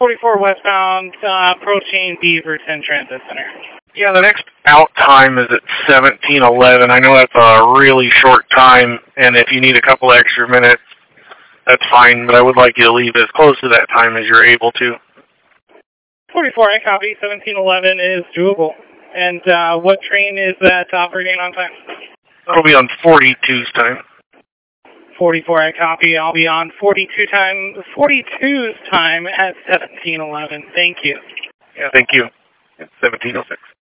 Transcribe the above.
44 westbound, approaching Beaverton Transit Center. Yeah, the next out time is at 17:11. I know that's a really short time, and if you need a couple extra minutes, that's fine, but I would like you to leave as close to that time as you're able to. 44, I copy. 1711 is doable. And what train is that operating on time? That'll be on 42's time. 44, I copy. I'll be on 42's time at 1711. Thank you. Yeah, thank you. It's 17:06.